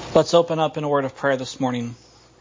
Let's open up in a word of prayer this morning.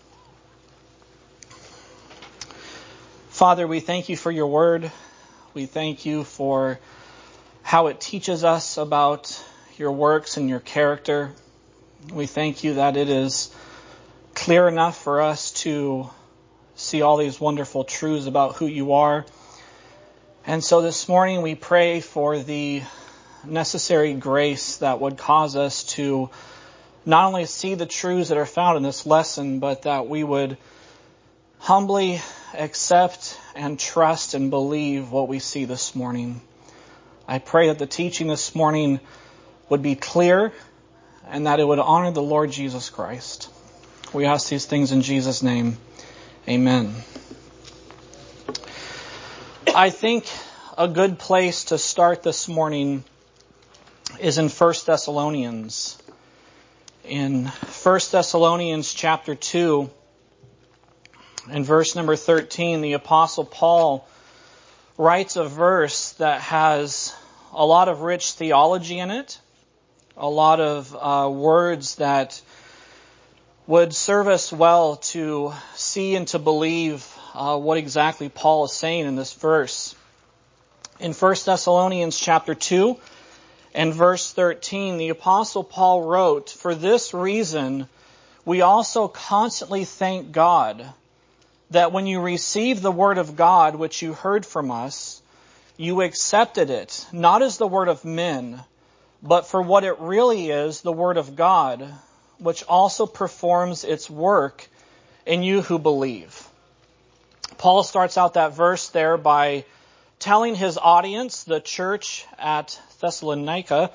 Father, we thank you for your word. We thank you for how it teaches us about your works and your character. We thank you that it is clear enough for us to see all these wonderful truths about who you are. And so this morning we pray for the necessary grace that would cause us to not only see the truths that are found in this lesson, but that we would humbly accept and trust and believe what we see this morning. I pray that the teaching this morning would be clear and that it would honor the Lord Jesus Christ. We ask these things in Jesus' name. Amen. I think a good place to start this morning is in 1 Thessalonians. In 1 Thessalonians chapter 2, in verse number 13, the Apostle Paul writes a verse that has a lot of rich theology in it, a lot of words that would serve us well to see and to believe what exactly Paul is saying in this verse. In 1 Thessalonians chapter 2, and verse 13, the Apostle Paul wrote, "For this reason, we also constantly thank God that when you received the word of God which you heard from us, you accepted it, not as the word of men, but for what it really is, the word of God, which also performs its work in you who believe." Paul starts out that verse there by telling his audience, the church at Thessalonica,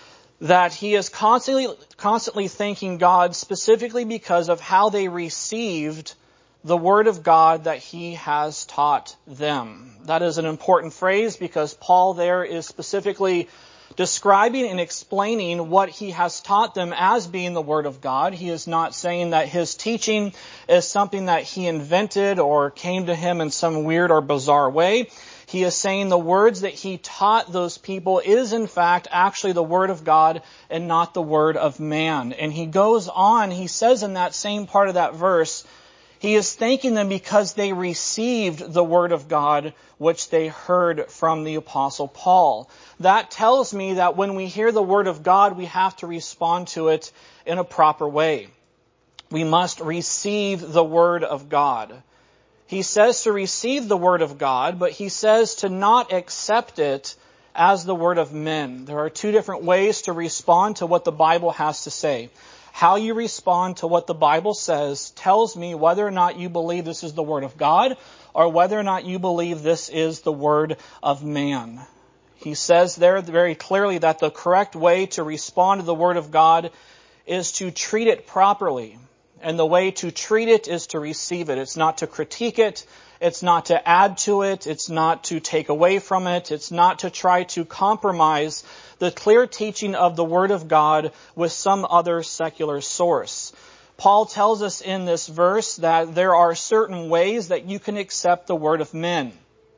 that he is constantly thanking God specifically because of how they received the word of God that he has taught them. That is an important phrase because Paul there is specifically describing and explaining what he has taught them as being the word of God. He is not saying that his teaching is something that he invented or came to him in some weird or bizarre way. He is saying the words that he taught those people is in fact actually the word of God and not the word of man. And he goes on, he says in that same part of that verse, he is thanking them because they received the word of God which they heard from the Apostle Paul. That tells me that when we hear the word of God, we have to respond to it in a proper way. We must receive the word of God. He says to receive the word of God, but he says to not accept it as the word of men. There are two different ways to respond to what the Bible has to say. How you respond to what the Bible says tells me whether or not you believe this is the word of God or whether or not you believe this is the word of man. He says there very clearly that the correct way to respond to the word of God is to treat it properly. And the way to treat it is to receive it. It's not to critique it. It's not to add to it. It's not to take away from it. It's not to try to compromise the clear teaching of the Word of God with some other secular source. Paul tells us in this verse that there are certain ways that you can accept the word of men.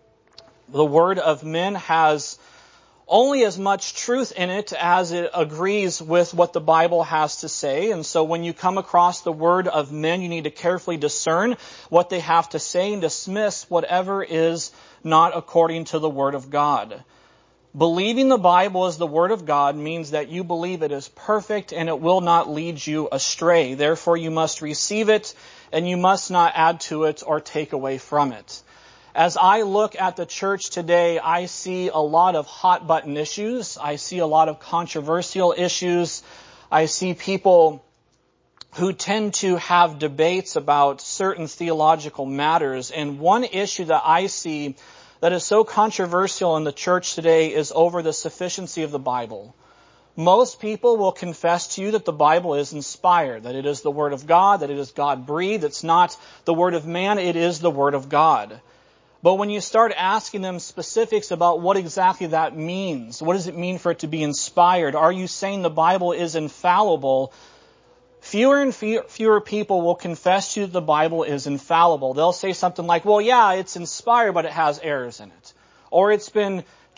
The word of men has only as much truth in it as it agrees with what the Bible has to say. And so when you come across the word of men, you need to carefully discern what they have to say and dismiss whatever is not according to the word of God. Believing the Bible is the word of God means that you believe it is perfect and it will not lead you astray. Therefore, you must receive it and you must not add to it or take away from it. As I look at the church today, I see a lot of hot button issues. I see a lot of controversial issues. I see people who tend to have debates about certain theological matters. And one issue that I see that is so controversial in the church today is over the sufficiency of the Bible. Most people will confess to you that the Bible is inspired, that it is the Word of God, that it is God-breathed. It's not the Word of man, it is the Word of God. But when you start asking them specifics about what exactly that means, what does it mean for it to be inspired? Are you saying the Bible is infallible? Fewer and fewer people will confess to you that the Bible is infallible. They'll say something like, well, yeah, it's inspired, but it has errors in it. Or it's been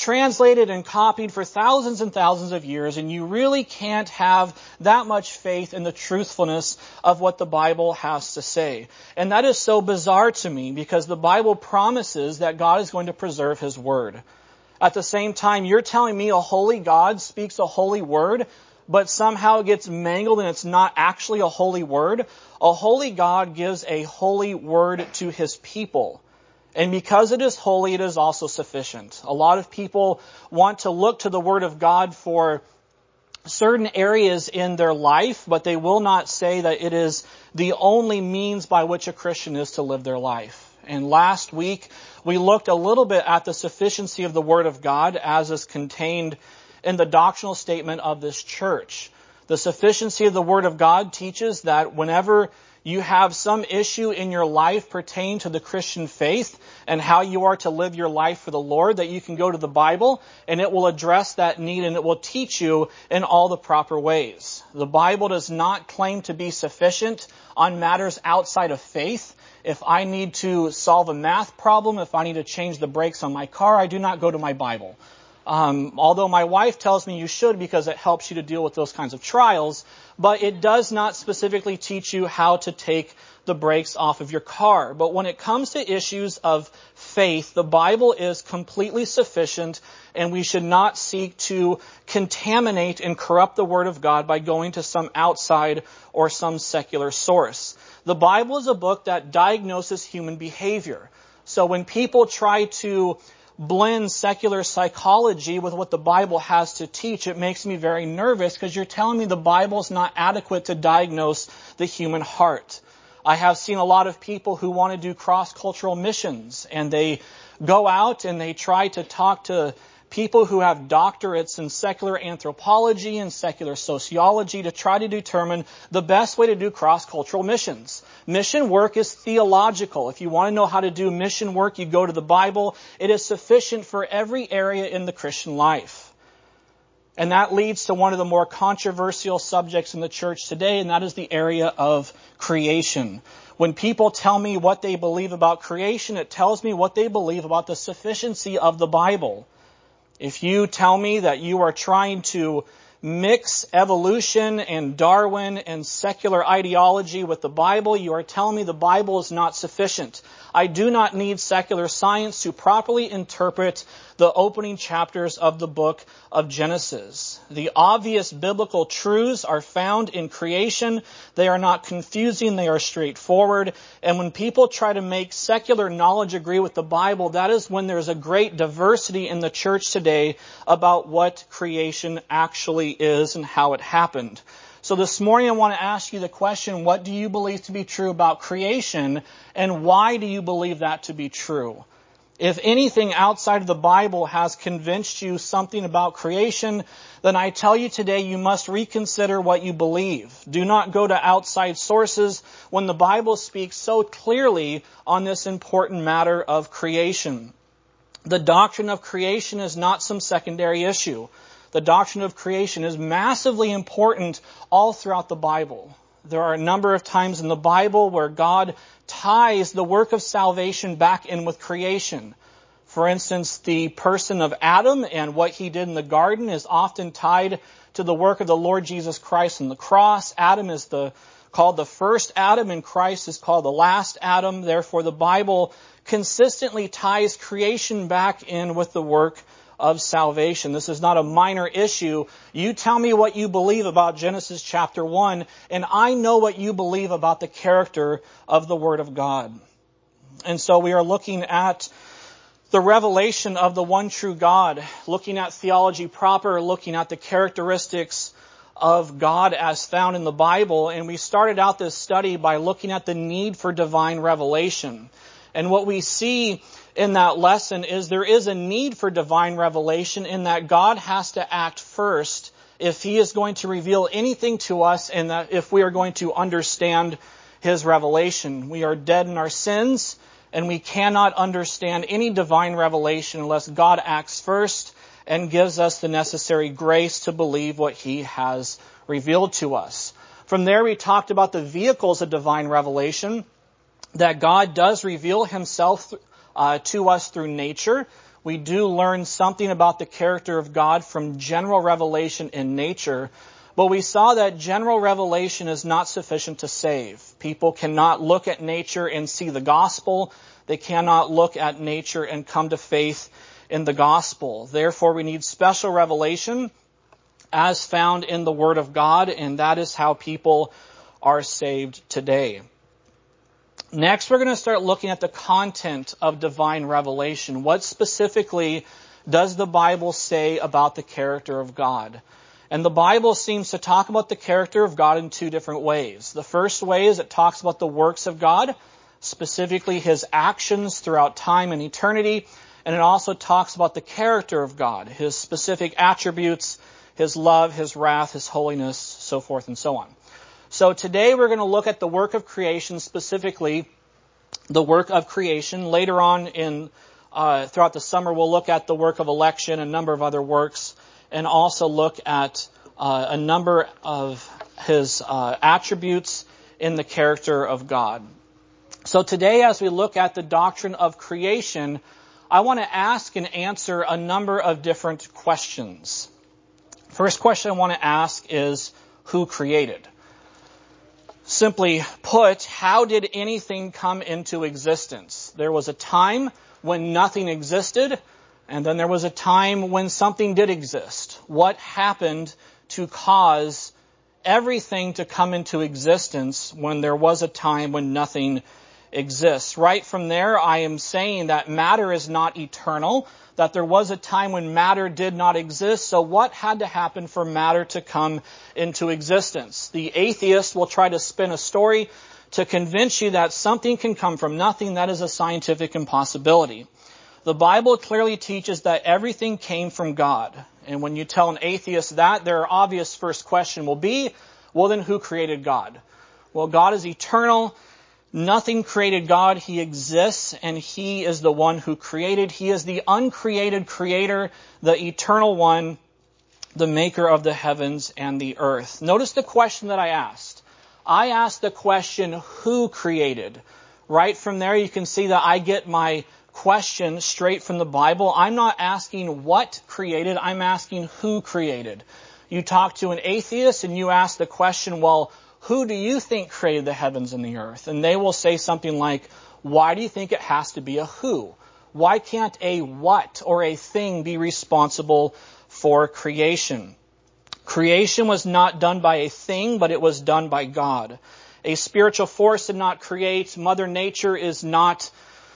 translated and copied for thousands and thousands of years, and you really can't have that much faith in the truthfulness of what the Bible has to say. And that is so bizarre to me, because the Bible promises that God is going to preserve His Word. At the same time, you're telling me a holy God speaks a holy word, but somehow it gets mangled and it's not actually a holy word. A holy God gives a holy word to His people. And because it is holy, it is also sufficient. A lot of people want to look to the Word of God for certain areas in their life, but they will not say that it is the only means by which a Christian is to live their life. And last week, we looked a little bit at the sufficiency of the Word of God as is contained in the doctrinal statement of this church. The sufficiency of the Word of God teaches that whenever you have some issue in your life pertaining to the Christian faith and how you are to live your life for the Lord, that you can go to the Bible and it will address that need and it will teach you in all the proper ways. The Bible does not claim to be sufficient on matters outside of faith. If I need to solve a math problem, if I need to change the brakes on my car, I do not go to my Bible. Although my wife tells me you should because it helps you to deal with those kinds of trials, but it does not specifically teach you how to take the brakes off of your car. But when it comes to issues of faith, the Bible is completely sufficient, and we should not seek to contaminate and corrupt the Word of God by going to some outside or some secular source. The Bible is a book that diagnoses human behavior. So when people try to blend secular psychology with what the Bible has to teach, it makes me very nervous, because you're telling me the Bible is not adequate to diagnose the human heart. I have seen a lot of people who want to do cross-cultural missions, and they go out and they try to talk to people who have doctorates in secular anthropology and secular sociology to try to determine the best way to do cross-cultural missions. Mission work is theological. If you want to know how to do mission work, you go to the Bible. It is sufficient for every area in the Christian life. And that leads to one of the more controversial subjects in the church today, and that is the area of creation. When people tell me what they believe about creation, it tells me what they believe about the sufficiency of the Bible. If you tell me that you are trying to mix evolution and Darwin and secular ideology with the Bible, you are telling me the Bible is not sufficient. I do not need secular science to properly interpret the opening chapters of the book of Genesis. The obvious biblical truths are found in creation. They are not confusing, they are straightforward. And when people try to make secular knowledge agree with the Bible, that is when there's a great diversity in the church today about what creation actually is and how it happened. So this morning I want to ask you the question, what do you believe to be true about creation, and why do you believe that to be true? If anything outside of the Bible has convinced you something about creation, then I tell you today you must reconsider what you believe. Do not go to outside sources when the Bible speaks so clearly on this important matter of creation. The doctrine of creation is not some secondary issue. The doctrine of creation is massively important all throughout the Bible. There are a number of times in the Bible where God ties the work of salvation back in with creation. For instance, the person of Adam and what he did in the garden is often tied to the work of the Lord Jesus Christ on the cross. Adam is called the first Adam, and Christ is called the last Adam. Therefore, the Bible consistently ties creation back in with the work of salvation. This is not a minor issue. You tell me what you believe about Genesis chapter 1, and I know what you believe about the character of the Word of God. And so we are looking at the revelation of the one true God, looking at theology proper, looking at the characteristics of God as found in the Bible. And we started out this study by looking at the need for divine revelation. And what we see in that lesson is there is a need for divine revelation in that God has to act first if He is going to reveal anything to us, and that if we are going to understand His revelation. We are dead in our sins, and we cannot understand any divine revelation unless God acts first and gives us the necessary grace to believe what He has revealed to us. From there, we talked about the vehicles of divine revelation, that God does reveal Himself to us through nature. We do learn something about the character of God from general revelation in nature, but we saw that general revelation is not sufficient to save. People cannot look at nature and see the gospel. They cannot look at nature and come to faith in the gospel. Therefore, we need special revelation as found in the Word of God, and that is how people are saved today. Next, we're going to start looking at the content of divine revelation. What specifically does the Bible say about the character of God? And the Bible seems to talk about the character of God in two different ways. The first way is it talks about the works of God, specifically His actions throughout time and eternity. And it also talks about the character of God, His specific attributes, His love, His wrath, His holiness, so forth and so on. So today we're going to look at the work of creation, specifically the work of creation. Later on throughout the summer, we'll look at the work of election, a number of other works, and also look at a number of His attributes in the character of God. So today, as we look at the doctrine of creation, I want to ask and answer a number of different questions. First question I want to ask is, who created? Simply put, how did anything come into existence? There was a time when nothing existed, and then there was a time when something did exist. What happened to cause everything to come into existence when there was a time when nothing exists? Right from there, I am saying that matter is not eternal, that there was a time when matter did not exist. So what had to happen for matter to come into existence? The atheist will try to spin a story to convince you that something can come from nothing. That is a scientific impossibility. The Bible clearly teaches that everything came from God. And when you tell an atheist that, their obvious first question will be, well, then who created God? Well, God is eternal. Nothing created God. He exists, and He is the one who created. He is the uncreated creator, the eternal one, the maker of the heavens and the earth. Notice the question that I asked. I asked the question, who created? Right from there, you can see that I get my question straight from the Bible. I'm not asking what created. I'm asking who created. You talk to an atheist and you ask the question, well, who do you think created the heavens and the earth? And they will say something like, why do you think it has to be a who? Why can't a what or a thing be responsible for creation? Creation was not done by a thing, but it was done by God. A spiritual force did not create. Mother Nature is not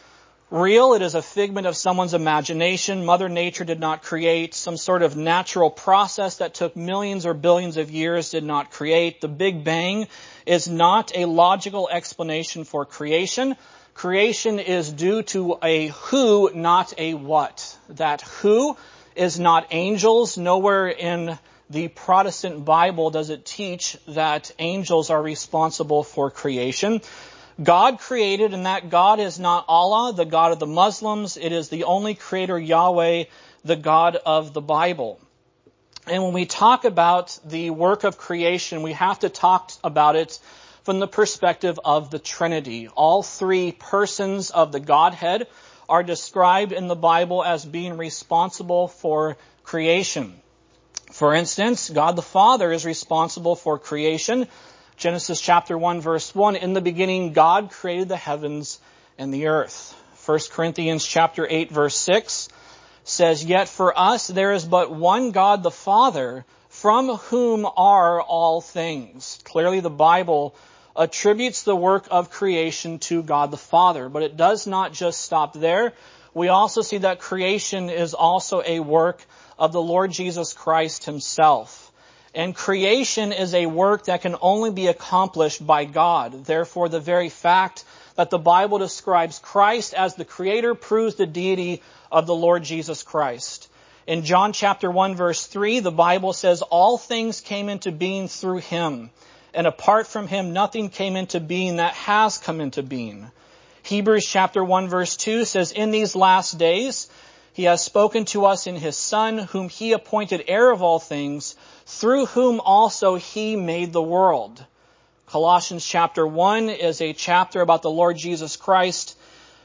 real. It is a figment of someone's imagination. Mother Nature did not create. Some sort of natural process that took millions or billions of years did not create. The Big Bang is not a logical explanation for creation. Creation is due to a who, not a what. That who is not angels. Nowhere in the Protestant Bible does it teach that angels are responsible for creation. God created, and that God is not Allah, the God of the Muslims. It is the only creator, Yahweh, the God of the Bible. And when we talk about the work of creation, we have to talk about it from the perspective of the Trinity. All three persons of the Godhead are described in the Bible as being responsible for creation. For instance, God the Father is responsible for creation. Genesis chapter 1, verse 1, in the beginning, God created the heavens and the earth. 1 Corinthians chapter 8, verse 6 says, yet for us there is but one God the Father, from whom are all things. Clearly the Bible attributes the work of creation to God the Father, but it does not just stop there. We also see that creation is also a work of the Lord Jesus Christ Himself. And creation is a work that can only be accomplished by God. Therefore, the very fact that the Bible describes Christ as the Creator proves the deity of the Lord Jesus Christ. In John chapter 1, verse 3, the Bible says, all things came into being through Him, and apart from Him, nothing came into being that has come into being. Hebrews chapter 1, verse 2 says, in these last days, He has spoken to us in His Son, whom He appointed heir of all things, through whom also He made the world. Colossians chapter 1 is a chapter about the Lord Jesus Christ.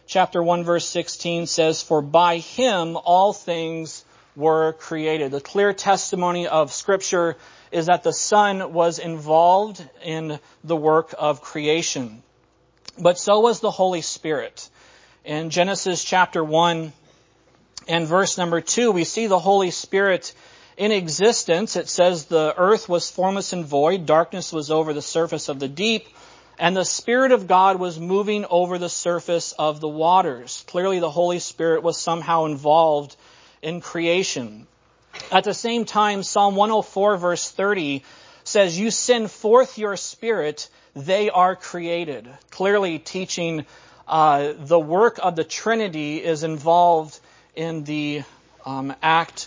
chapter 1, verse 16 says, "For by him all things were created." The clear testimony of Scripture is that the Son was involved in the work of creation. But so was the Holy Spirit. In Genesis chapter 1 and verse number 2, we see the Holy Spirit in existence. It says the earth was formless and void, darkness was over the surface of the deep, and the Spirit of God was moving over the surface of the waters. Clearly the Holy Spirit was somehow involved in creation. At the same time, Psalm 104 verse 30 says, "You send forth your Spirit, they are created." Clearly teaching the work of the Trinity is involved in the act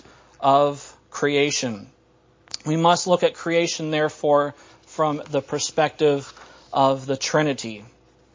of creation. We must look at creation, therefore, from the perspective of the Trinity.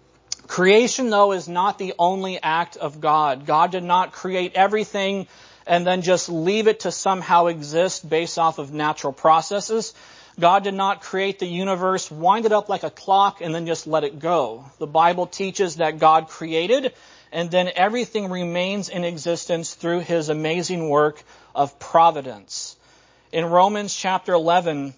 Creation, though, is not the only act of God. God did not create everything and then just leave it to somehow exist based off of natural processes. God did not create the universe, wind it up like a clock, and then just let it go. The Bible teaches that God created, and then everything remains in existence through his amazing work of providence. In Romans chapter 11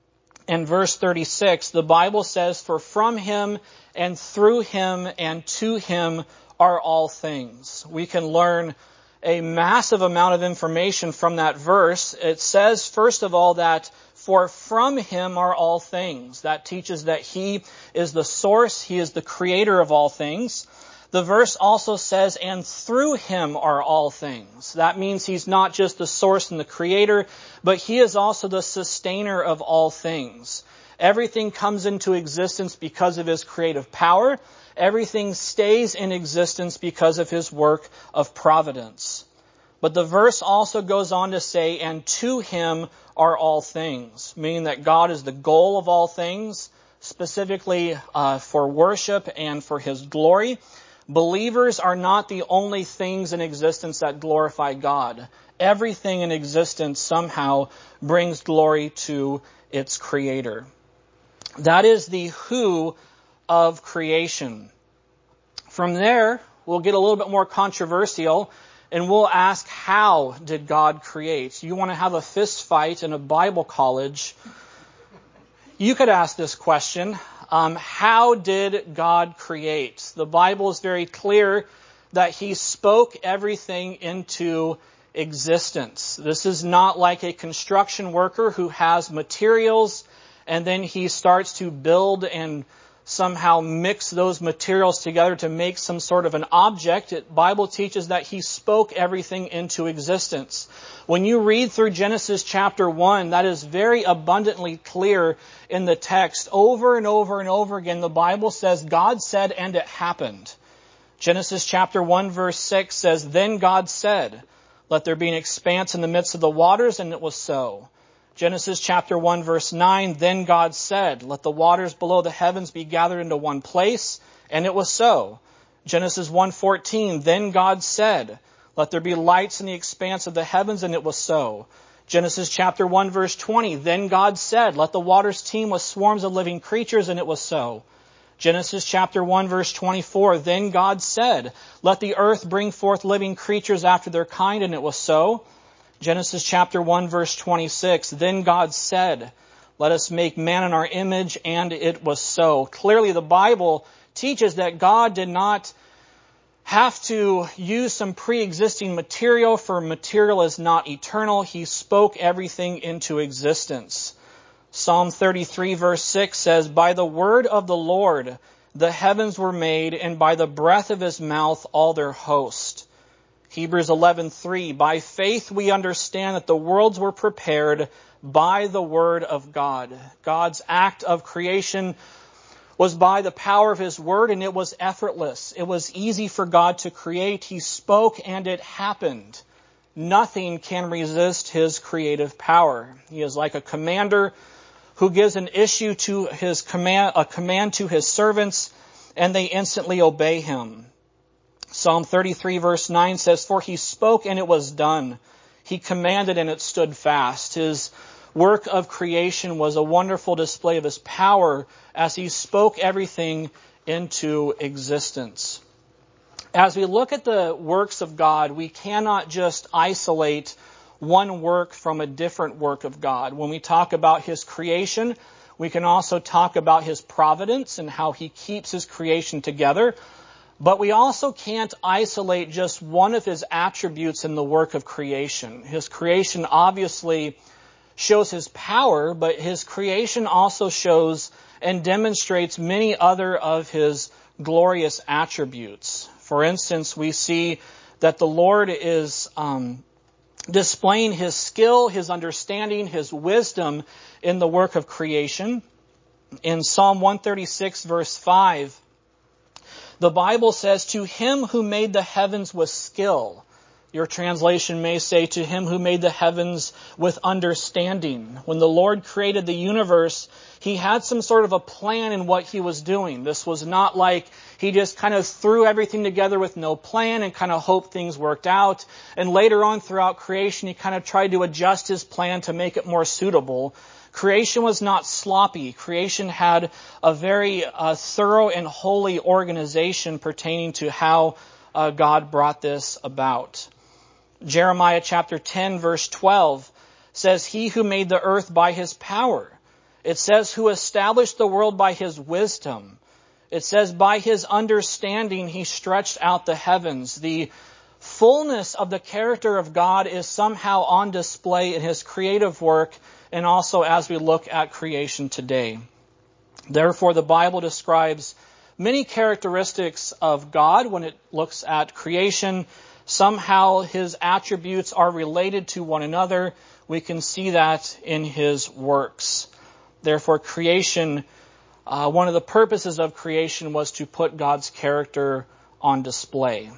and verse 36, the Bible says, "For from him and through him and to him are all things." We can learn a massive amount of information from that verse. It says, first of all, that for from him are all things. That teaches that he is the source, he is the creator of all things. The verse also says, and through him are all things. That means he's not just the source and the creator, but he is also the sustainer of all things. Everything comes into existence because of his creative power. Everything stays in existence because of his work of providence. But the verse also goes on to say, and to him are all things, meaning that God is the goal of all things, specifically for worship and for his glory. Believers are not the only things in existence that glorify God. Everything in existence somehow brings glory to its creator. That is the who of creation. From there, we'll get a little bit more controversial, and we'll ask, how did God create? You want to have a fist fight in a Bible college, you could ask this question. How did God create? The Bible is very clear that he spoke everything into existence. This is not like a construction worker who has materials and then he starts to build and somehow mix those materials together to make some sort of an object. The Bible teaches that he spoke everything into existence. When you read through Genesis chapter 1, that is very abundantly clear in the text. Over and over and over again, the Bible says, God said, and it happened. Genesis chapter 1 verse 6 says, then God said, let there be an expanse in the midst of the waters, and it was so. Genesis chapter 1 verse 9, then God said, let the waters below the heavens be gathered into one place, and it was so. Genesis 1:14, then God said, let there be lights in the expanse of the heavens, and it was so. Genesis chapter 1 verse 20, then God said, let the waters teem with swarms of living creatures, and it was so. Genesis chapter 1 verse 24, then God said, let the earth bring forth living creatures after their kind, and it was so. Genesis chapter 1 verse 26, then God said, let us make man in our image, and it was so. Clearly the Bible teaches that God did not have to use some pre-existing material, for material is not eternal. He spoke everything into existence. Psalm 33 verse 6 says, by the word of the Lord the heavens were made, and by the breath of his mouth all their host. Hebrews 11:3, by faith we understand that the worlds were prepared by the word of God. God's act of creation was by the power of his word, and it was effortless. It was easy for God to create. He spoke and it happened. Nothing can resist his creative power. He is like a commander who gives an issue to his a command to his servants, and they instantly obey him. Psalm 33 verse 9 says, for he spoke and it was done. He commanded and it stood fast. His work of creation was a wonderful display of his power as he spoke everything into existence. As we look at the works of God, we cannot just isolate one work from a different work of God. When we talk about His creation, we can also talk about His providence and how He keeps His creation together. But we also can't isolate just one of His attributes in the work of creation. His creation obviously shows His power, but His creation also shows and demonstrates many other of His glorious attributes. For instance, we see that the Lord is displaying His skill, His understanding, His wisdom in the work of creation. In Psalm 136, verse 5, the Bible says, "To Him who made the heavens with skill." Your translation may say, "To Him who made the heavens with understanding." When the Lord created the universe, He had some sort of a plan in what He was doing. This was not like He just kind of threw everything together with no plan and kind of hoped things worked out. And later on throughout creation, He kind of tried to adjust His plan to make it more suitable. Creation was not sloppy. Creation had a very thorough and holy organization pertaining to how God brought this about. Jeremiah chapter 10, verse 12 says, "He who made the earth by His power." It says, "Who established the world by His wisdom." It says, "By His understanding He stretched out the heavens." The fullness of the character of God is somehow on display in His creative work and also as we look at creation today. Therefore, the Bible describes many characteristics of God when it looks at creation. Somehow His attributes are related to one another. We can see that in His works. Therefore, creation, one of the purposes of creation was to put God's character on display.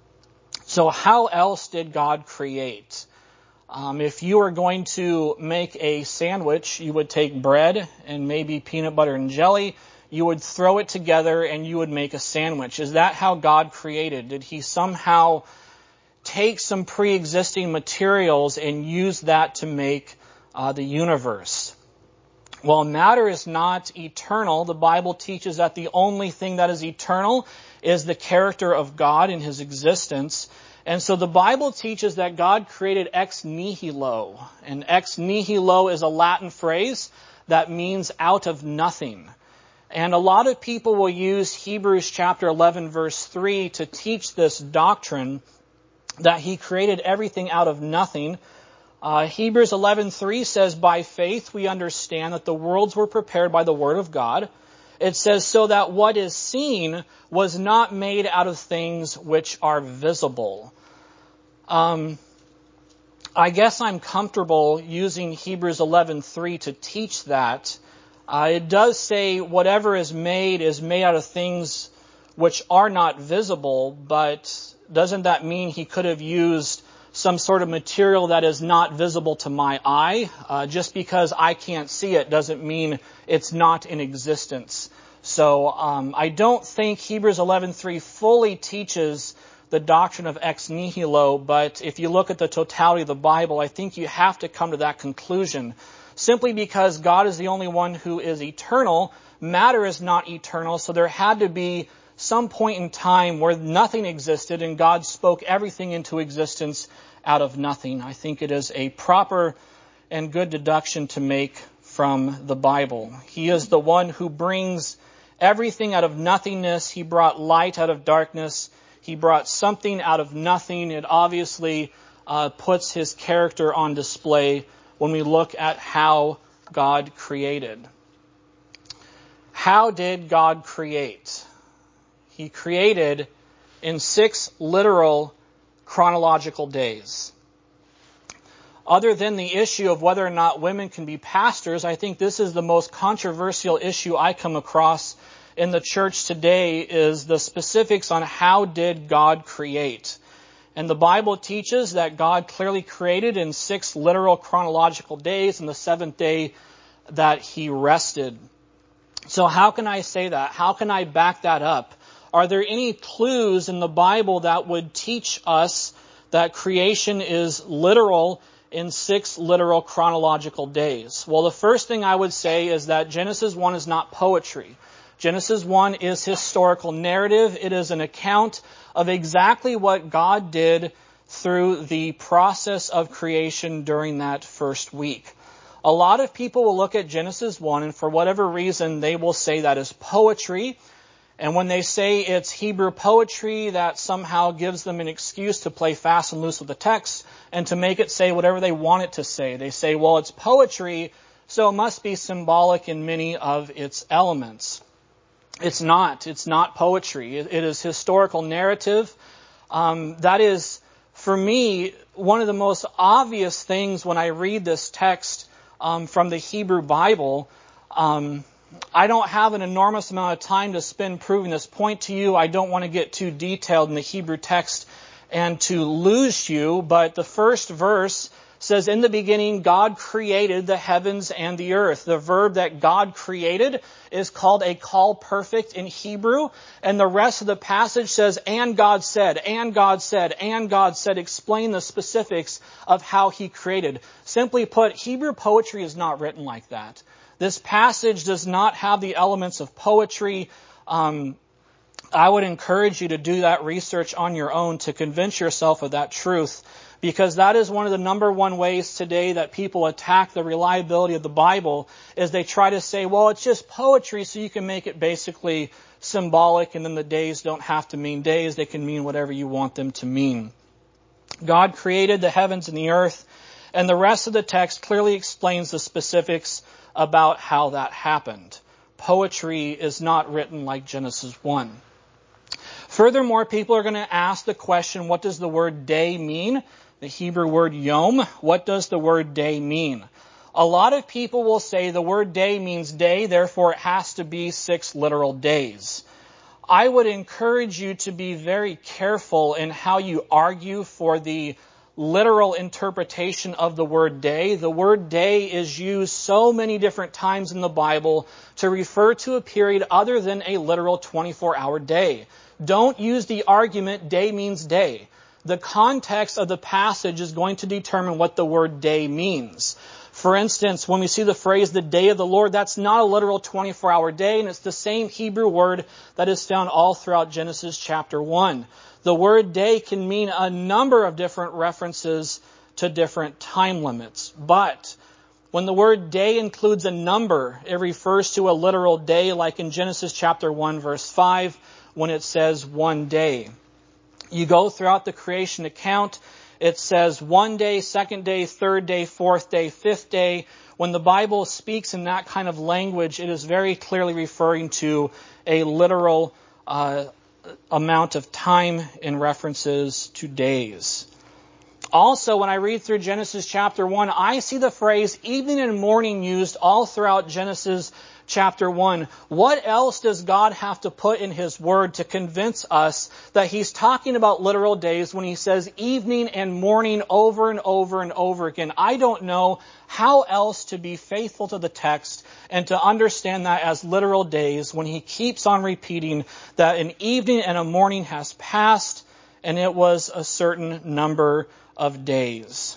So how else did God create? If you were going to make a sandwich, you would take bread and maybe peanut butter and jelly. You would throw it together and you would make a sandwich. Is that how God created? Did He somehow take some pre-existing materials and use that to make the universe? Well, matter is not eternal. The Bible teaches that the only thing that is eternal is the character of God in His existence. And so the Bible teaches that God created ex nihilo. And ex nihilo is a Latin phrase that means out of nothing. And a lot of people will use Hebrews chapter 11 verse 3 to teach this doctrine that He created everything out of nothing. Hebrews 11:3 says, "By faith we understand that the worlds were prepared by the word of God." It says, "So that what is seen was not made out of things which are visible." I guess I'm comfortable using Hebrews 11:3 to teach that. It does say whatever is made out of things which are not visible, but doesn't that mean He could have used some sort of material that is not visible to my eye? Just because I can't see it doesn't mean it's not in existence. So I don't think Hebrews 11:3 fully teaches the doctrine of ex nihilo, but if you look at the totality of the Bible, I think you have to come to that conclusion. Simply because God is the only one who is eternal, matter is not eternal, so there had to be some point in time where nothing existed and God spoke everything into existence out of nothing. I think it is a proper and good deduction to make from the Bible. He is the one who brings everything out of nothingness. He brought light out of darkness. He brought something out of nothing. It obviously puts His character on display when we look at how God created. How did God create? He created in 6 literal chronological days. Other than the issue of whether or not women can be pastors, I think this is the most controversial issue I come across in the church today, is the specifics on how did God create. And the Bible teaches that God clearly created in 6 literal chronological days, and the 7th day that He rested. So how can I say that? How can I back that up? Are there any clues in the Bible that would teach us that creation is literal in 6 literal chronological days? Well, the first thing I would say is that Genesis 1 is not poetry. Genesis 1 is historical narrative. It is an account of exactly what God did through the process of creation during that first week. A lot of people will look at Genesis 1 and for whatever reason they will say that is poetry. And when they say it's Hebrew poetry, that somehow gives them an excuse to play fast and loose with the text and to make it say whatever they want it to say. They say, well, it's poetry, so it must be symbolic in many of its elements. It's not. It's not poetry. It is historical narrative. That is, for me, one of the most obvious things when I read this text from the Hebrew Bible. I don't have an enormous amount of time to spend proving this point to you. I don't want to get too detailed in the Hebrew text and to lose you, but the first verse says, in the beginning, God created the heavens and the earth. The verb that God created is called a call perfect in Hebrew, and the rest of the passage says, and God said, and God said, and God said, explain the specifics of how He created. Simply put, Hebrew poetry is not written like that. This passage does not have the elements of poetry. I would encourage you to do that research on your own to convince yourself of that truth, because that is one of the number one ways today that people attack the reliability of the Bible, is they try to say, well, it's just poetry, so you can make it basically symbolic, and then the days don't have to mean days. They can mean whatever you want them to mean. God created the heavens and the earth, and the rest of the text clearly explains the specifics about how that happened. Poetry is not written like Genesis 1. Furthermore, people are going to ask the question, what does the word day mean? The Hebrew word yom. What does the word day mean? A lot of people will say the word day means day, therefore it has to be 6 literal days. I would encourage you to be very careful in how you argue for the literal interpretation of the word day. The word day is used so many different times in the Bible to refer to a period other than a literal 24-hour day. Don't use the argument day means day. The context of the passage is going to determine what the word day means. For instance, when we see the phrase the day of the Lord, that's not a literal 24-hour day, and it's the same Hebrew word that is found all throughout Genesis chapter 1. The word day can mean a number of different references to different time limits. But when the word day includes a number, it refers to a literal day, like in Genesis chapter 1, verse 5, when it says 1 day. You go throughout the creation account, it says 1 day, 2nd day, 3rd day, 4th day, 5th day. When the Bible speaks in that kind of language, it is very clearly referring to a literal amount of time in references to days. Also, when I read through Genesis chapter 1, I see the phrase evening and morning used all throughout Genesis chapter 1. What else does God have to put in His Word to convince us that He's talking about literal days when He says evening and morning over and over and over again? I don't know how else to be faithful to the text and to understand that as literal days when He keeps on repeating that an evening and a morning has passed and it was a certain number of days.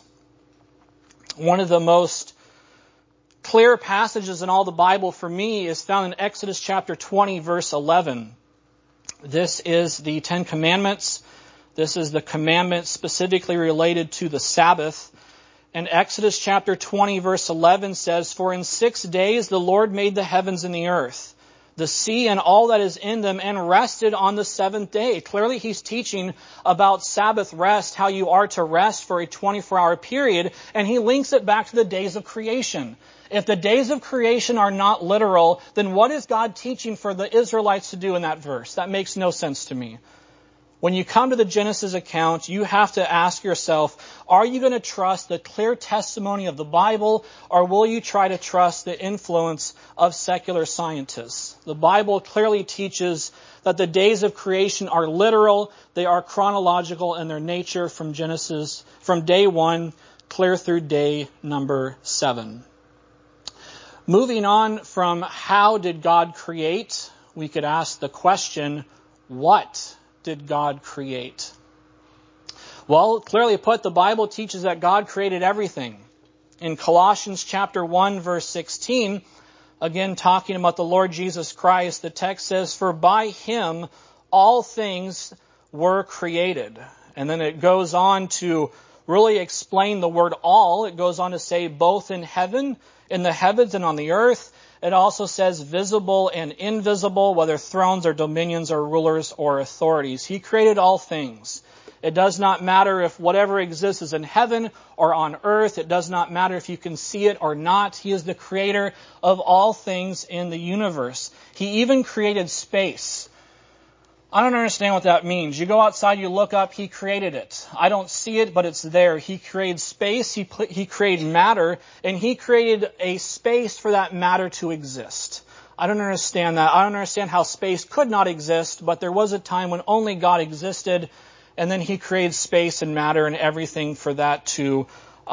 One of the most clear passages in all the Bible for me is found in Exodus chapter 20, verse 11. This is the 10 Commandments. This is the commandment specifically related to the Sabbath. And Exodus chapter 20, verse 11 says, "For in 6 days the Lord made the heavens and the earth, the sea and all that is in them, and rested on the 7th day." Clearly He's teaching about Sabbath rest, how you are to rest for a 24-hour period, and He links it back to the days of creation. If the days of creation are not literal, then what is God teaching for the Israelites to do in that verse? That makes no sense to me. When you come to the Genesis account, you have to ask yourself, are you going to trust the clear testimony of the Bible, or will you try to trust the influence of secular scientists? The Bible clearly teaches that the days of creation are literal, they are chronological in their nature from day 1 clear through day number 7. Moving on from how did God create, we could ask the question, what did God create? Well, clearly put, the Bible teaches that God created everything. In Colossians chapter 1, verse 16, again talking about the Lord Jesus Christ, the text says, "For by him all things were created." And then it goes on to really explain the word all. It goes on to say both in heaven, in the heavens and on the earth. It also says visible and invisible, whether thrones or dominions or rulers or authorities. He created all things. It does not matter if whatever exists is in heaven or on earth. It does not matter if you can see it or not. He is the creator of all things in the universe. He even created space. I don't understand what that means. You go outside, you look up, he created it. I don't see it, but it's there. He created space, he created matter, and he created a space for that matter to exist. I don't understand that. I don't understand how space could not exist, but there was a time when only God existed, and then he created space and matter and everything for that to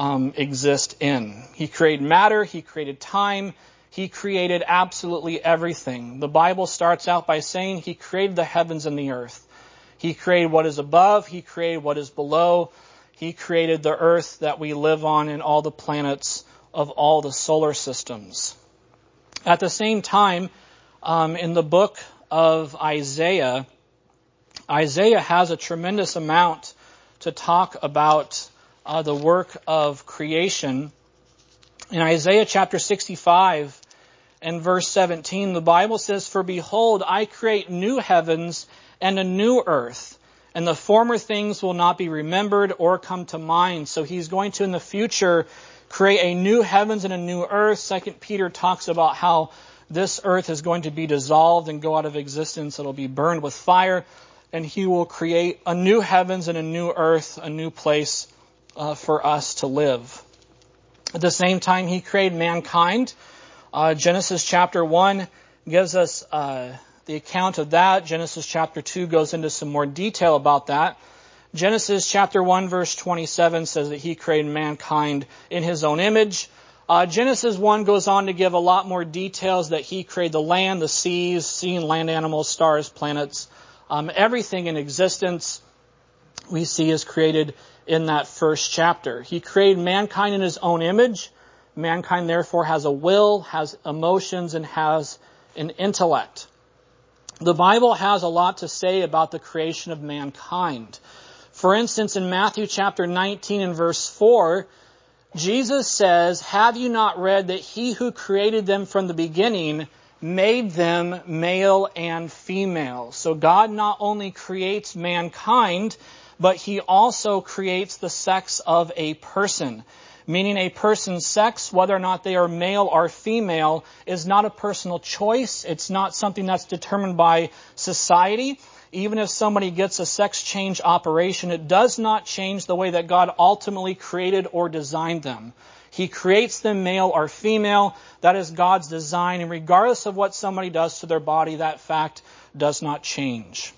exist in. He created matter, he created time, he created absolutely everything. The Bible starts out by saying he created the heavens and the earth. He created what is above. He created what is below. He created the earth that we live on and all the planets of all the solar systems. At the same time, in the book of Isaiah, Isaiah has a tremendous amount to talk about the work of creation. In Isaiah chapter 65 and verse 17, the Bible says, "For behold, I create new heavens and a new earth, and the former things will not be remembered or come to mind." So he's going to, in the future, create a new heavens and a new earth. 2 Peter talks about how this earth is going to be dissolved and go out of existence. It'll be burned with fire, and he will create a new heavens and a new earth, a new place for us to live. At the same time, he created mankind. Genesis chapter 1 gives us the account of that. Genesis chapter 2 goes into some more detail about that. Genesis chapter 1 verse 27 says that he created mankind in his own image. Genesis 1 goes on to give a lot more details that he created the land, the seas, sea and land animals, stars, planets, everything in existence we see is created in that first chapter. He created mankind in his own image. Mankind therefore has a will, has emotions, and has an intellect. The Bible has a lot to say about the creation of mankind. For instance, in Matthew chapter 19 and verse 4, Jesus says, "Have you not read that he who created them from the beginning made them male and female?" So God not only creates mankind, but he also creates the sex of a person. Meaning a person's sex, whether or not they are male or female, is not a personal choice. It's not something that's determined by society. Even if somebody gets a sex change operation, it does not change the way that God ultimately created or designed them. He creates them male or female. That is God's design. And regardless of what somebody does to their body, that fact does not change.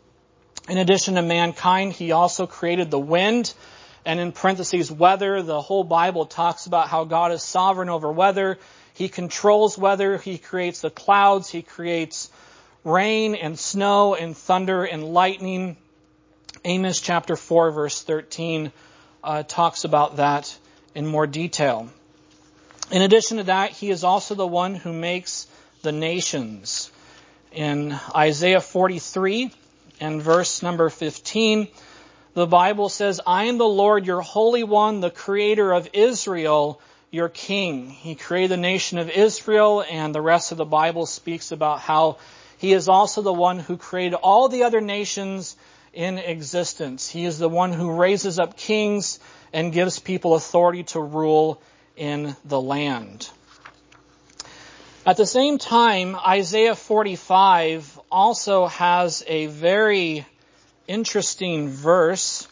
In addition to mankind, he also created the wind. And in parentheses, weather. The whole Bible talks about how God is sovereign over weather. He controls weather. He creates the clouds. He creates rain and snow and thunder and lightning. Amos chapter 4 verse 13 talks about that in more detail. In addition to that, he is also the one who makes the nations. In Isaiah 43 and verse number 15, the Bible says, "I am the Lord, your Holy One, the Creator of Israel, your King." He created the nation of Israel, and the rest of the Bible speaks about how he is also the one who created all the other nations in existence. He is the one who raises up kings and gives people authority to rule in the land. At the same time, Isaiah 45 also has a very interesting verse.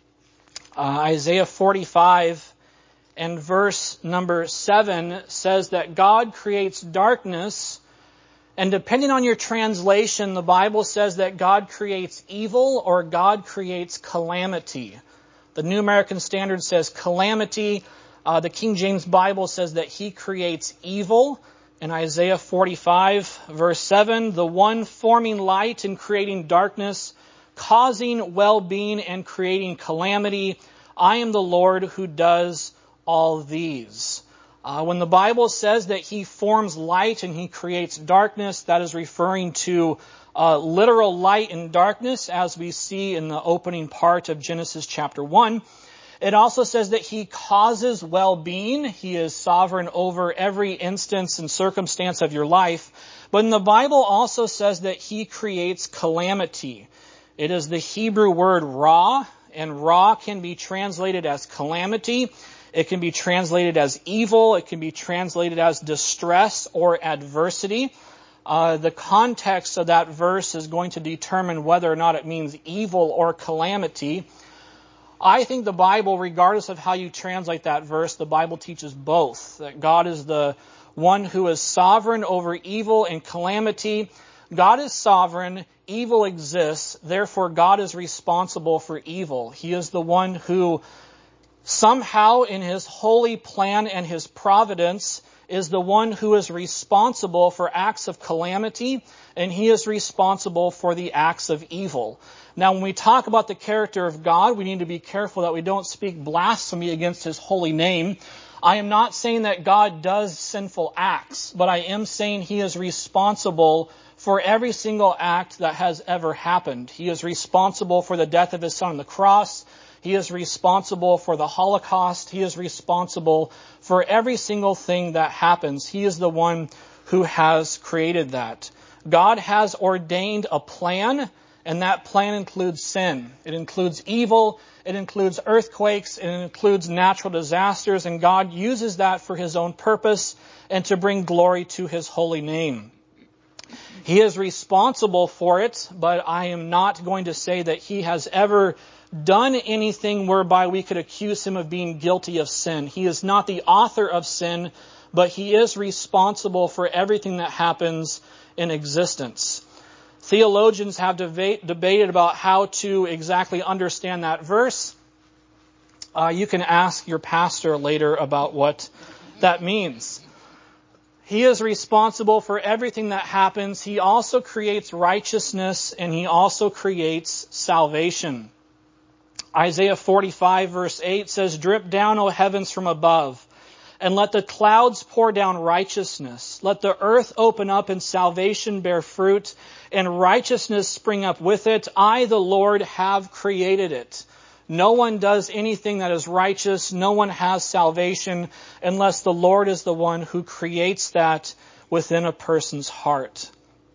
Isaiah 45 and verse number 7 says that God creates darkness, and depending on your translation, the Bible says that God creates evil or God creates calamity. The New American Standard says calamity. The King James Bible says that he creates evil. In Isaiah 45 verse 7, "The one forming light and creating darkness, causing well-being and creating calamity. I am the Lord who does all these." When the Bible says that He forms light and He creates darkness, that is referring to literal light and darkness, as we see in the opening part of Genesis chapter 1. It also says that He causes well-being. He is sovereign over every instance and circumstance of your life. But the Bible also says that He creates calamity. It is the Hebrew word ra, and ra can be translated as calamity. It can be translated as evil. It can be translated as distress or adversity. The context of that verse is going to determine whether or not it means evil or calamity. I think the Bible, regardless of how you translate that verse, the Bible teaches both. That God is the one who is sovereign over evil and calamity. God is sovereign. Evil exists. Therefore, God is responsible for evil. He is the one who somehow in His holy plan and His providence is the one who is responsible for acts of calamity, and He is responsible for the acts of evil. Now, when we talk about the character of God, we need to be careful that we don't speak blasphemy against His holy name. I am not saying that God does sinful acts, but I am saying He is responsible for every single act that has ever happened. He is responsible for the death of His Son on the cross. He is responsible for the Holocaust. He is responsible for every single thing that happens. He is the one who has created that. God has ordained a plan, and that plan includes sin. It includes evil. It includes earthquakes. It includes natural disasters. And God uses that for His own purpose and to bring glory to His holy name. He is responsible for it, but I am not going to say that He has ever done anything whereby we could accuse Him of being guilty of sin. He is not the author of sin, but He is responsible for everything that happens in existence. Theologians have debated about how to exactly understand that verse. You can ask your pastor later about what that means. He is responsible for everything that happens. He also creates righteousness, and He also creates salvation. Isaiah 45 verse 8 says, "Drip down, O heavens, from above, and let the clouds pour down righteousness. Let the earth open up and salvation bear fruit, and righteousness spring up with it. I, the Lord, have created it." No one does anything that is righteous. No one has salvation unless the Lord is the one who creates that within a person's heart.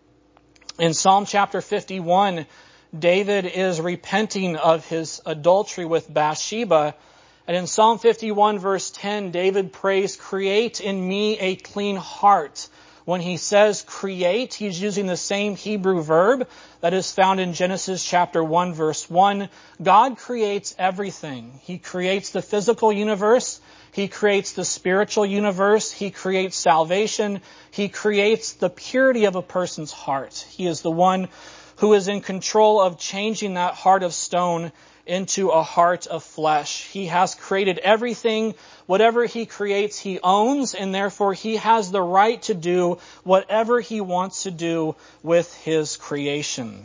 In Psalm chapter 51, David is repenting of his adultery with Bathsheba. And in Psalm 51 verse 10, David prays, "Create in me a clean heart." When he says create, he's using the same Hebrew verb that is found in Genesis chapter 1 verse 1. God creates everything. He creates the physical universe. He creates the spiritual universe. He creates salvation. He creates the purity of a person's heart. He is the one who is in control of changing that heart of stone into a heart of flesh. He has created everything. Whatever He creates, He owns, and therefore He has the right to do whatever He wants to do with His creation.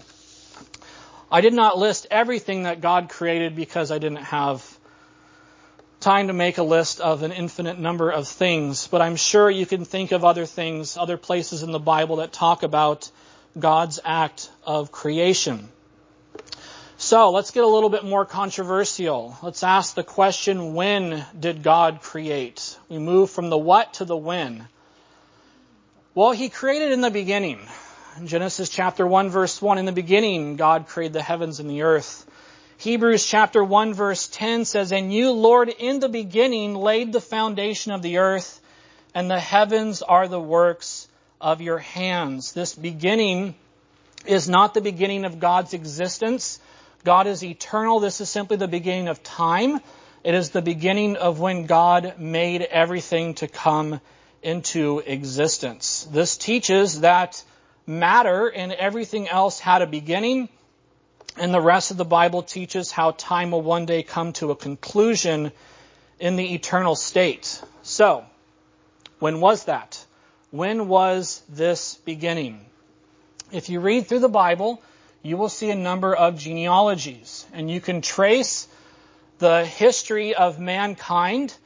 I did not list everything that God created because I didn't have time to make a list of an infinite number of things, but I'm sure you can think of other things, other places in the Bible that talk about God's act of creation. So let's get a little bit more controversial. Let's ask the question, when did God create? We move from the what to the when. Well, He created in the beginning. In Genesis chapter 1 verse 1, in the beginning God created the heavens and the earth. Hebrews chapter 1 verse 10 says, "And you, Lord, in the beginning laid the foundation of the earth, and the heavens are the works of your hands." This beginning is not the beginning of God's existence. God is eternal. This is simply the beginning of time. It is the beginning of when God made everything to come into existence. This teaches that matter and everything else had a beginning, and the rest of the Bible teaches how time will one day come to a conclusion in the eternal state. So, when was that? When was this beginning? If you read through the Bible, you will see a number of genealogies, and you can trace the history of mankind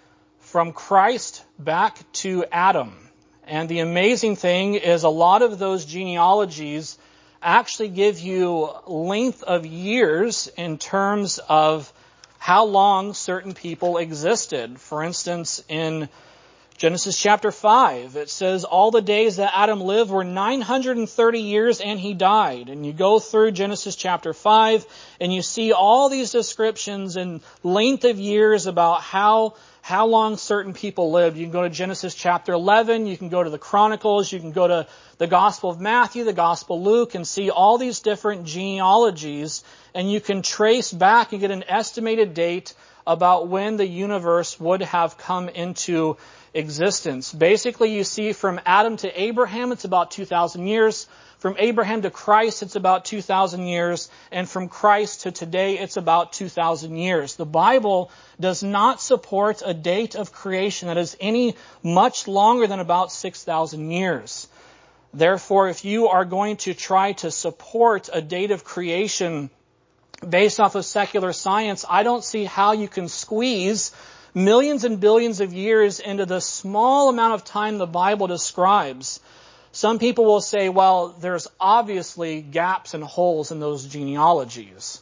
from Christ back to Adam. And the amazing thing is a lot of those genealogies actually give you length of years in terms of how long certain people existed. For instance, in Genesis chapter 5, it says, all the days that Adam lived were 930 years and he died. And you go through Genesis chapter 5 and you see all these descriptions and length of years about how long certain people lived. You can go to Genesis chapter 11, you can go to the Chronicles, you can go to the Gospel of Matthew, the Gospel of Luke, and see all these different genealogies, and you can trace back and get an estimated date about when the universe would have come into existence. Basically, you see from Adam to Abraham, it's about 2,000 years. From Abraham to Christ, it's about 2,000 years. And from Christ to today, it's about 2,000 years. The Bible does not support a date of creation that is any much longer than about 6,000 years. Therefore, if you are going to try to support a date of creation based off of secular science, I don't see how you can squeeze millions and billions of years into the small amount of time the Bible describes. Some people will say, well, there's obviously gaps and holes in those genealogies.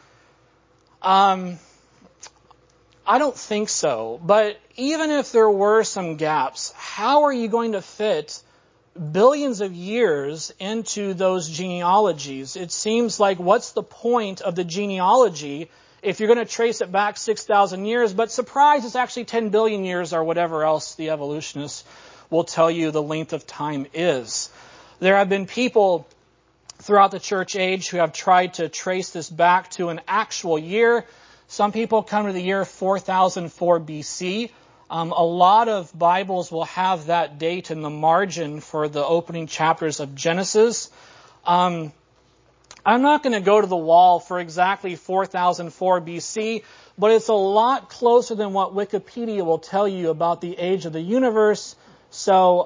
I don't think so. But even if there were some gaps, how are you going to fit billions of years into those genealogies? It seems like, what's the point of the genealogy if you're going to trace it back 6,000 years? But surprise, it's actually 10 billion years or whatever else the evolutionists will tell you the length of time is. There have been people throughout the church age who have tried to trace this back to an actual year. Some people come to the year 4004 BC. A lot of Bibles will have that date in the margin for the opening chapters of Genesis. I'm not going to go to the wall for exactly 4004 BC, but it's a lot closer than what Wikipedia will tell you about the age of the universe. So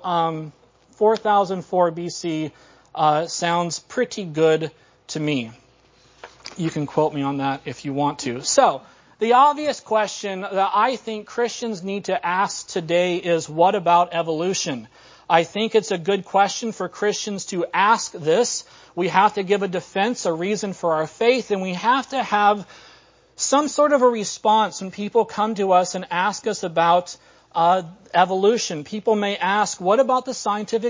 4004 BC sounds pretty good to me. You can quote me on that if you want to. So the obvious question that I think Christians need to ask today is, what about evolution? I think it's a good question for Christians to ask this. We have to give a defense, a reason for our faith, and we have to have some sort of a response when people come to us and ask us about evolution. People may ask, what about the scientific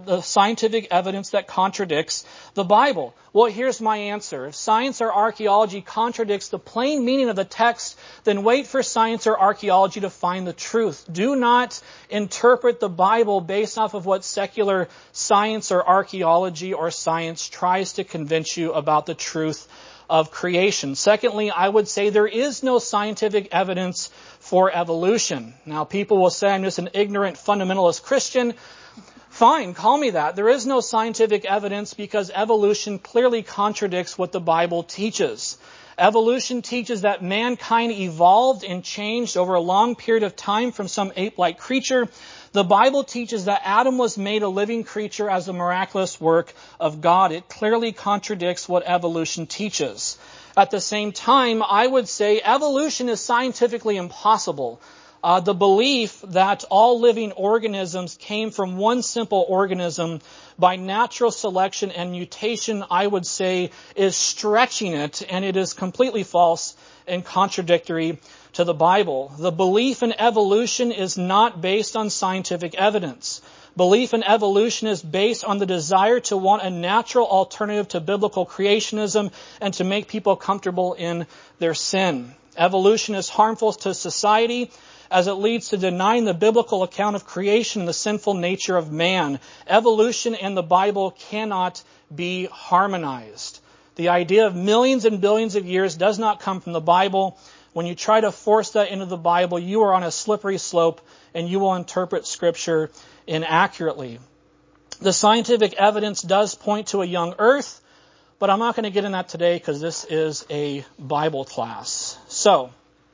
evidence that contradicts the Bible? Well, here's my answer. If science or archaeology contradicts the plain meaning of the text, then wait for science or archaeology to find the truth. Do not interpret the Bible based off of what secular science or archaeology or science tries to convince you about the truth of creation. Secondly, I would say there is no scientific evidence for evolution. Now, people will say I'm just an ignorant fundamentalist Christian. Fine, call me that. There is no scientific evidence because evolution clearly contradicts what the Bible teaches. Evolution teaches that mankind evolved and changed over a long period of time from some ape-like creature. The Bible teaches that Adam was made a living creature as a miraculous work of God. It clearly contradicts what evolution teaches. At the same time, I would say evolution is scientifically impossible. The belief that all living organisms came from one simple organism by natural selection and mutation, I would say, is stretching it, and it is completely false and contradictory to the Bible. The belief in evolution is not based on scientific evidence. Belief in evolution is based on the desire to want a natural alternative to biblical creationism and to make people comfortable in their sin. Evolution is harmful to society as it leads to denying the biblical account of creation and the sinful nature of man. Evolution and the Bible cannot be harmonized. The idea of millions and billions of years does not come from the Bible. When you try to force that into the Bible, you are on a slippery slope and you will interpret Scripture inaccurately. The scientific evidence does point to a young earth, but I'm not going to get in that today because this is a Bible class. So,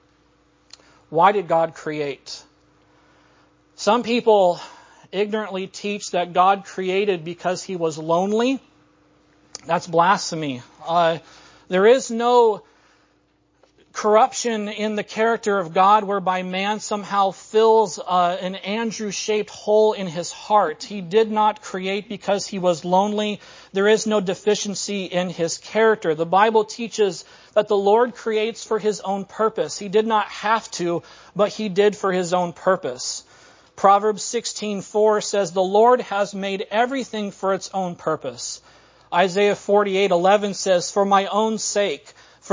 why did God create? Some people ignorantly teach that God created because He was lonely. That's blasphemy. There is no corruption in the character of God whereby man somehow fills an Andrew-shaped hole in his heart. He did not create because he was lonely. There is no deficiency in his character. The Bible teaches that the Lord creates for his own purpose. He did not have to, but he did for his own purpose. Proverbs 16:4 says, "The Lord has made everything for its own purpose." Isaiah 48:11 says, for my own sake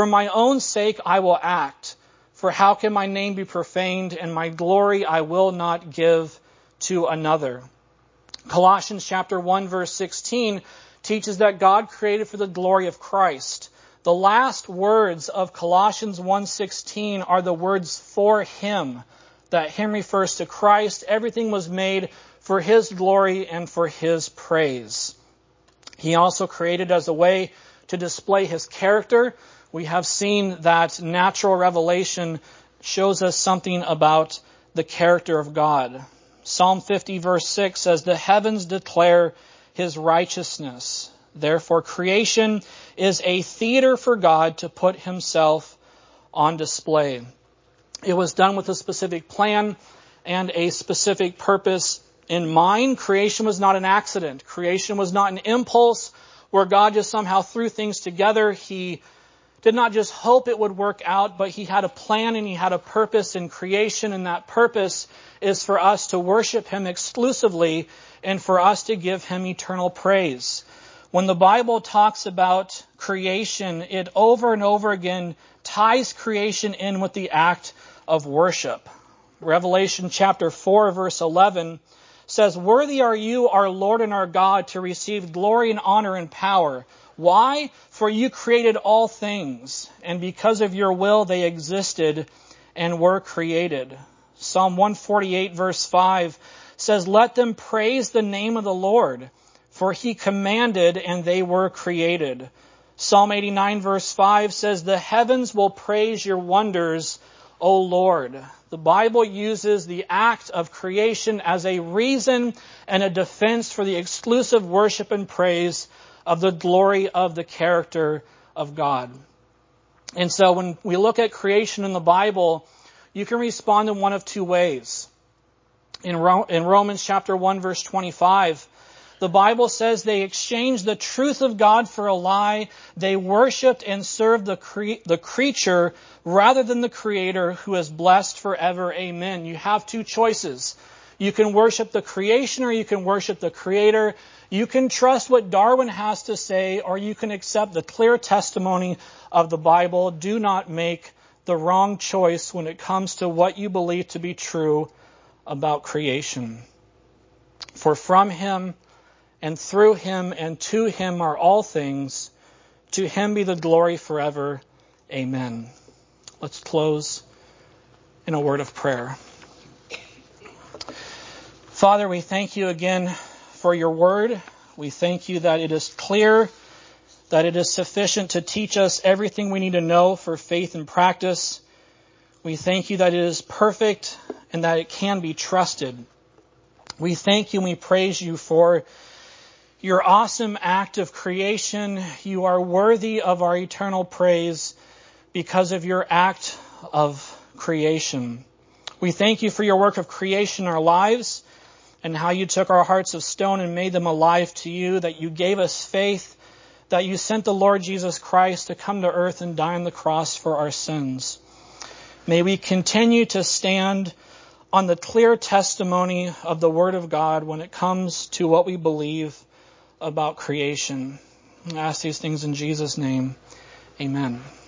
I will act. For how can my name be profaned, and my glory I will not give to another." Colossians chapter 1 verse 16 teaches that God created for the glory of Christ. The last words of Colossians 1:16 are the words "for him." That him refers to Christ. Everything was made for his glory and for his praise. He also created as a way to display his character. We have seen that natural revelation shows us something about the character of God. Psalm 50 verse 6 says, "The heavens declare his righteousness." Therefore, creation is a theater for God to put himself on display. It was done with a specific plan and a specific purpose in mind. Creation was not an accident. Creation was not an impulse where God just somehow threw things together. He did not just hope it would work out, but he had a plan and he had a purpose in creation, and that purpose is for us to worship him exclusively and for us to give him eternal praise. When the Bible talks about creation, it over and over again ties creation in with the act of worship. Revelation chapter 4 verse 11 says, "Worthy are you, our Lord and our God, to receive glory and honor and power. Why? For you created all things, and because of your will they existed and were created." Psalm 148 verse 5 says, "Let them praise the name of the Lord, for he commanded and they were created." Psalm 89 verse 5 says, "The heavens will praise your wonders, O Lord." The Bible uses the act of creation as a reason and a defense for the exclusive worship and praise of the glory of the character of God. And so when we look at creation in the Bible, you can respond in one of two ways. In Romans chapter 1 verse 25, the Bible says they exchanged the truth of God for a lie. They worshipped and served the creature rather than the Creator, who is blessed forever. Amen. You have two choices. You can worship the creation or you can worship the Creator. You can trust what Darwin has to say, or you can accept the clear testimony of the Bible. Do not make the wrong choice when it comes to what you believe to be true about creation. For from him and through him and to him are all things. To him be the glory forever. Amen. Let's close in a word of prayer. Father, we thank you again for your word. We thank you that it is clear, that it is sufficient to teach us everything we need to know for faith and practice. We thank you that it is perfect and that it can be trusted. We thank you and we praise you for your awesome act of creation. You are worthy of our eternal praise because of your act of creation. We thank you for your work of creation in our lives and how you took our hearts of stone and made them alive to you, that you gave us faith, that you sent the Lord Jesus Christ to come to earth and die on the cross for our sins. May we continue to stand on the clear testimony of the Word of God when it comes to what we believe about creation. I ask these things in Jesus' name. Amen.